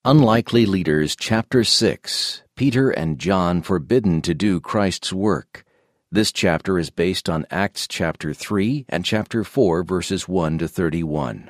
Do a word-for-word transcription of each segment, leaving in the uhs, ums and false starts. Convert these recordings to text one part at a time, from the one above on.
Unlikely Leaders, Chapter six, Peter and John Forbidden to Do Christ's Work. This chapter is based on Acts chapter three and chapter four, verses one to thirty-one.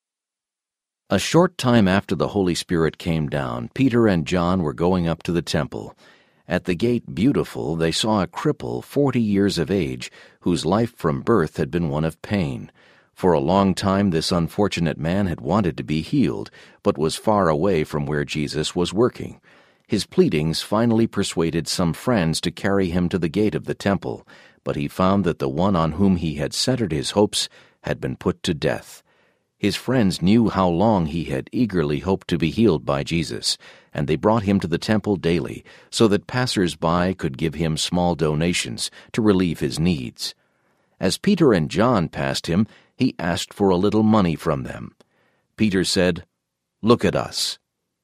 A short time after the Holy Spirit came down, Peter and John were going up to the temple. At the gate Beautiful, they saw a cripple forty years of age, whose life from birth had been one of pain. For a long time this unfortunate man had wanted to be healed, but was far away from where Jesus was working. His pleadings finally persuaded some friends to carry him to the gate of the temple, but he found that the one on whom he had centered his hopes had been put to death. His friends knew how long he had eagerly hoped to be healed by Jesus, and they brought him to the temple daily, so that passers-by could give him small donations to relieve his needs. As Peter and John passed him, he asked for a little money from them. Peter said, "Look at us."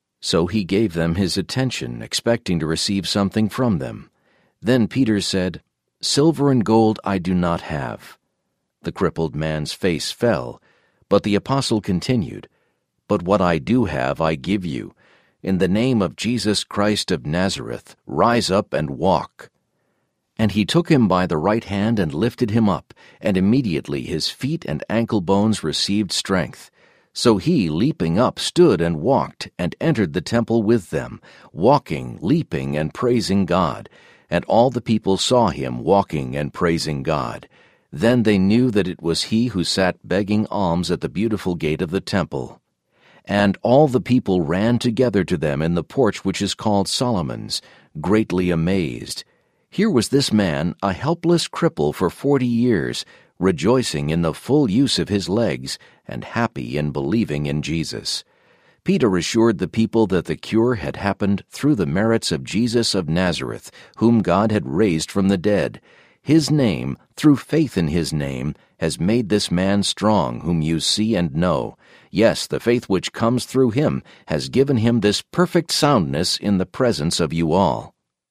So he gave them his attention, expecting to receive something from them. Then Peter said, "Silver and gold I do not have." The crippled man's face fell, but the apostle continued, "But what I do have I give you. In the name of Jesus Christ of Nazareth, rise up and walk." And he took him by the right hand and lifted him up, and immediately his feet and ankle bones received strength. So he, leaping up, stood and walked, and entered the temple with them, walking, leaping, and praising God. And all the people saw him walking and praising God. Then they knew that it was he who sat begging alms at the Beautiful gate of the temple. And all the people ran together to them in the porch which is called Solomon's, greatly amazed. Here was this man, a helpless cripple for forty years, rejoicing in the full use of his legs and happy in believing in Jesus. Peter assured the people that the cure had happened through the merits of Jesus of Nazareth, whom God had raised from the dead. His name, through faith in his name, has made this man strong, whom you see and know. Yes, the faith which comes through him has given him this perfect soundness in the presence of you all.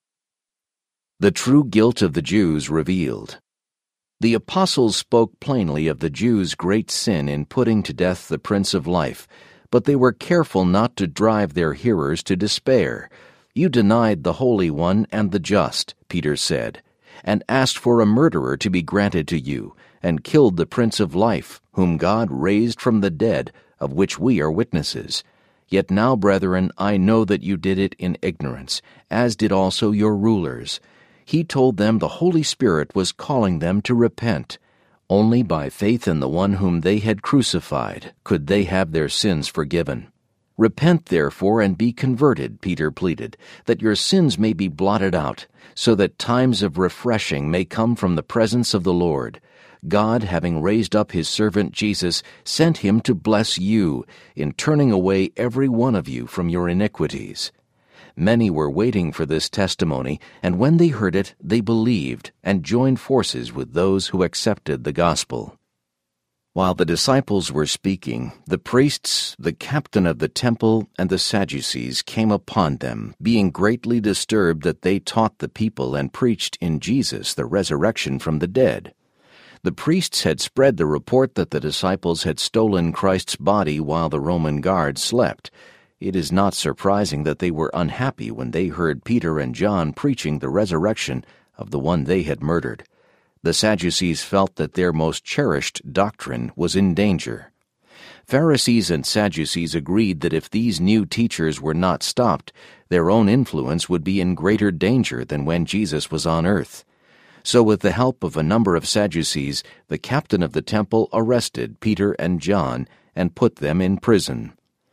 The true guilt of the Jews revealed. The apostles spoke plainly of the Jews' great sin in putting to death the Prince of Life, but they were careful not to drive their hearers to despair. "You denied the Holy One and the Just," Peter said, "and asked for a murderer to be granted to you, and killed the Prince of Life, whom God raised from the dead, of which we are witnesses. Yet now, brethren, I know that you did it in ignorance, as did also your rulers." He told them the Holy Spirit was calling them to repent. Only by faith in the one whom they had crucified could they have their sins forgiven. "Repent, therefore, and be converted," Peter pleaded, "that your sins may be blotted out, so that times of refreshing may come from the presence of the Lord. God, having raised up his servant Jesus, sent him to bless you, in turning away every one of you from your iniquities." Many were waiting for this testimony, and when they heard it, they believed and joined forces with those who accepted the gospel. While the disciples were speaking, the priests, the captain of the temple, and the Sadducees came upon them, being greatly disturbed that they taught the people and preached in Jesus the resurrection from the dead. The priests had spread the report that the disciples had stolen Christ's body while the Roman guards slept. It is not surprising that they were unhappy when they heard Peter and John preaching the resurrection of the one they had murdered. The Sadducees felt that their most cherished doctrine was in danger. Pharisees and Sadducees agreed that if these new teachers were not stopped, their own influence would be in greater danger than when Jesus was on earth. So with the help of a number of Sadducees, the captain of the temple arrested Peter and John and put them in prison.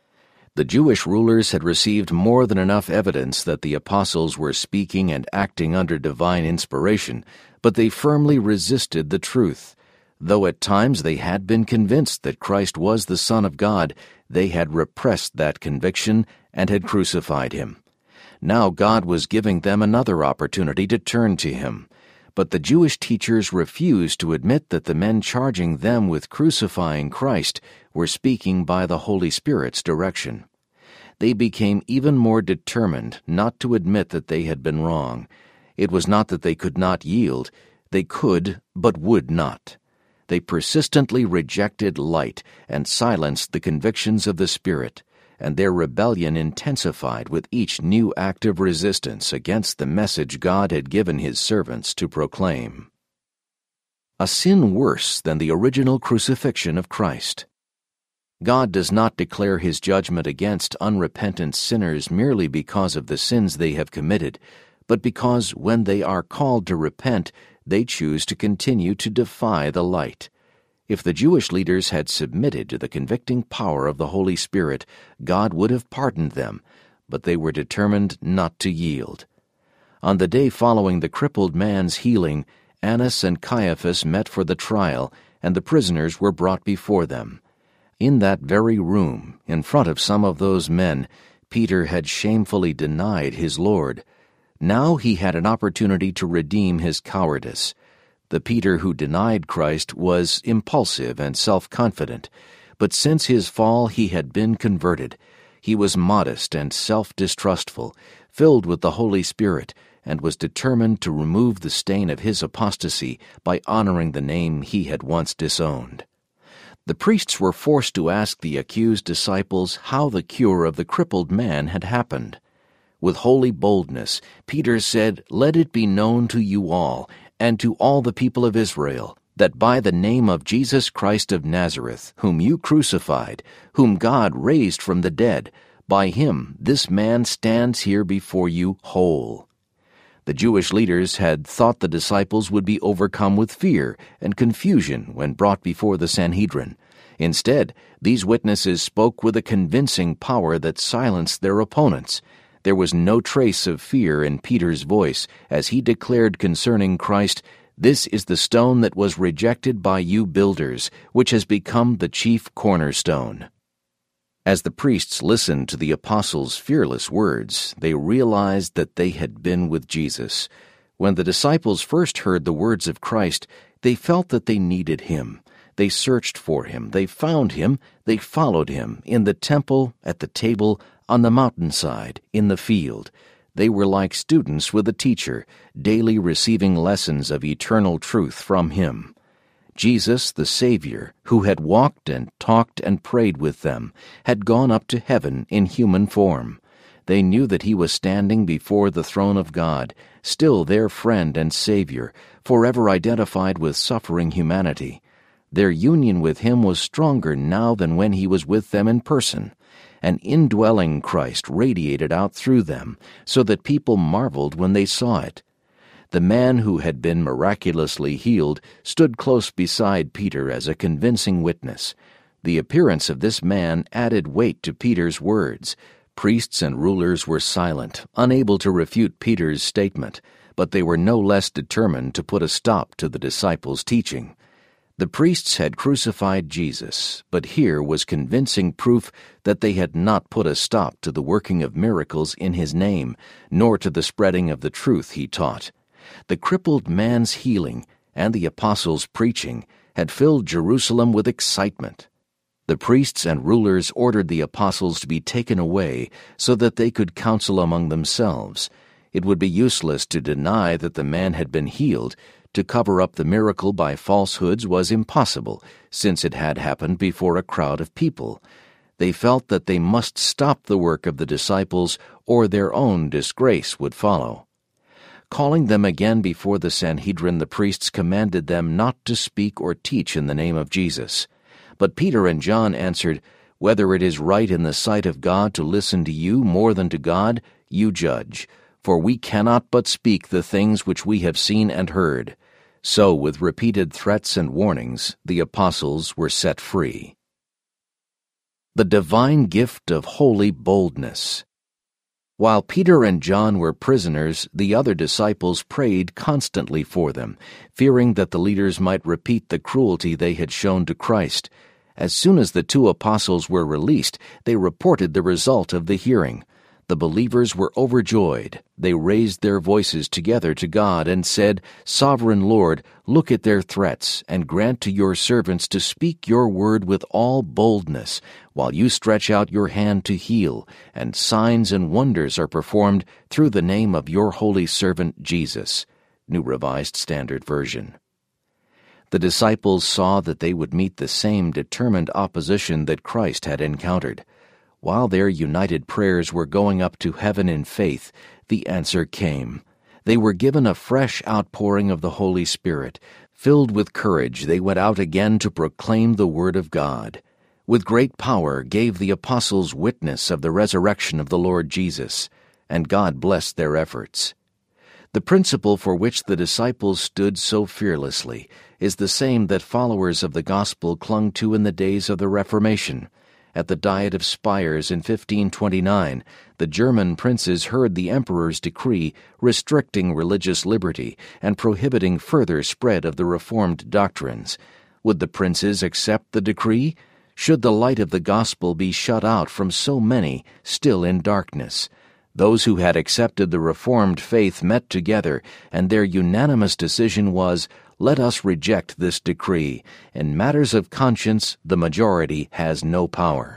The Jewish rulers had received more than enough evidence that the apostles were speaking and acting under divine inspiration, but they firmly resisted the truth. Though at times they had been convinced that Christ was the Son of God, they had repressed that conviction and had crucified him. Now God was giving them another opportunity to turn to him. But the Jewish teachers refused to admit that the men charging them with crucifying Christ were speaking by the Holy Spirit's direction. They became even more determined not to admit that they had been wrong. It was not that they could not yield. They could, but would not. They persistently rejected light and silenced the convictions of the Spirit, and their rebellion intensified with each new act of resistance against the message God had given His servants to proclaim. A sin worse than the original crucifixion of Christ. God does not declare His judgment against unrepentant sinners merely because of the sins they have committed, but because when they are called to repent, they choose to continue to defy the light. If the Jewish leaders had submitted to the convicting power of the Holy Spirit, God would have pardoned them, but they were determined not to yield. On the day following the crippled man's healing, Annas and Caiaphas met for the trial, and the prisoners were brought before them. In that very room, in front of some of those men, Peter had shamefully denied his Lord. Now he had an opportunity to redeem his cowardice. The Peter who denied Christ was impulsive and self-confident, but since his fall he had been converted. He was modest and self-distrustful, filled with the Holy Spirit, and was determined to remove the stain of his apostasy by honoring the name he had once disowned. The priests were forced to ask the accused disciples how the cure of the crippled man had happened. With holy boldness, Peter said, "Let it be known to you all, and to all the people of Israel, that by the name of Jesus Christ of Nazareth, whom you crucified, whom God raised from the dead, by Him this man stands here before you whole." The Jewish leaders had thought the disciples would be overcome with fear and confusion when brought before the Sanhedrin. Instead, these witnesses spoke with a convincing power that silenced their opponents. There was no trace of fear in Peter's voice as he declared concerning Christ, "This is the stone that was rejected by you builders, which has become the chief cornerstone." As the priests listened to the apostles' fearless words, they realized that they had been with Jesus. When the disciples first heard the words of Christ, they felt that they needed Him. They searched for Him, they found Him, they followed Him, in the temple, at the table, on the mountainside, in the field. They were like students with a teacher, daily receiving lessons of eternal truth from Him. Jesus, the Savior, who had walked and talked and prayed with them, had gone up to heaven in human form. They knew that He was standing before the throne of God, still their friend and Savior, forever identified with suffering humanity. Their union with Him was stronger now than when He was with them in person. An indwelling Christ radiated out through them, so that people marveled when they saw it. The man who had been miraculously healed stood close beside Peter as a convincing witness. The appearance of this man added weight to Peter's words. Priests and rulers were silent, unable to refute Peter's statement, but they were no less determined to put a stop to the disciples' teaching. The priests had crucified Jesus, but here was convincing proof that they had not put a stop to the working of miracles in His name, nor to the spreading of the truth He taught. The crippled man's healing and the apostles' preaching had filled Jerusalem with excitement. The priests and rulers ordered the apostles to be taken away so that they could counsel among themselves. It would be useless to deny that the man had been healed. To cover up the miracle by falsehoods was impossible, since it had happened before a crowd of people. They felt that they must stop the work of the disciples, or their own disgrace would follow. Calling them again before the Sanhedrin, the priests commanded them not to speak or teach in the name of Jesus. But Peter and John answered, "Whether it is right in the sight of God to listen to you more than to God, you judge. For we cannot but speak the things which we have seen and heard." So, with repeated threats and warnings, the apostles were set free. The divine gift of holy boldness. While Peter and John were prisoners, the other disciples prayed constantly for them, fearing that the leaders might repeat the cruelty they had shown to Christ. As soon as the two apostles were released, they reported the result of the hearing. The believers were overjoyed. They raised their voices together to God and said, "Sovereign Lord, look at their threats, and grant to your servants to speak your word with all boldness, while you stretch out your hand to heal, and signs and wonders are performed through the name of your holy servant Jesus." New Revised Standard Version. The disciples saw that they would meet the same determined opposition that Christ had encountered. While their united prayers were going up to heaven in faith, the answer came. They were given a fresh outpouring of the Holy Spirit. Filled with courage, they went out again to proclaim the Word of God. With great power gave the apostles witness of the resurrection of the Lord Jesus, and God blessed their efforts. The principle for which the disciples stood so fearlessly is the same that followers of the gospel clung to in the days of the Reformation. At the Diet of Spires in fifteen twenty-nine, the German princes heard the emperor's decree restricting religious liberty and prohibiting further spread of the Reformed doctrines. Would the princes accept the decree? Should the light of the gospel be shut out from so many still in darkness? Those who had accepted the Reformed faith met together, and their unanimous decision was, "Let us reject this decree. In matters of conscience, the majority has no power."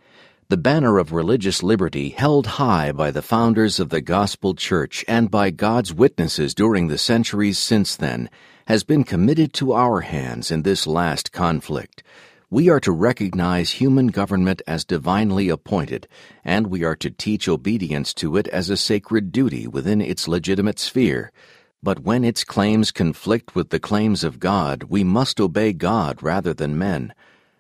The banner of religious liberty, held high by the founders of the Gospel Church and by God's witnesses during the centuries since then, has been committed to our hands in this last conflict. We are to recognize human government as divinely appointed, and we are to teach obedience to it as a sacred duty within its legitimate sphere. But when its claims conflict with the claims of God, we must obey God rather than men.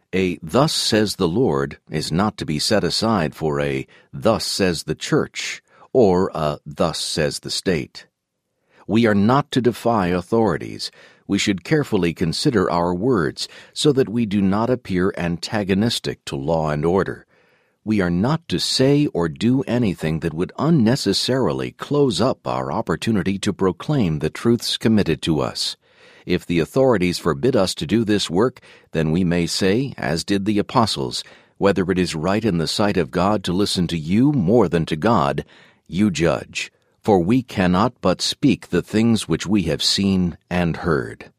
A "Thus says the Lord" is not to be set aside for a "Thus says the Church" or a "Thus says the State." We are not to defy authorities. We should carefully consider our words so that we do not appear antagonistic to law and order. We are not to say or do anything that would unnecessarily close up our opportunity to proclaim the truths committed to us. If the authorities forbid us to do this work, then we may say, as did the apostles, whether it is right in the sight of God to listen to you more than to God, you judge. For we cannot but speak the things which we have seen and heard.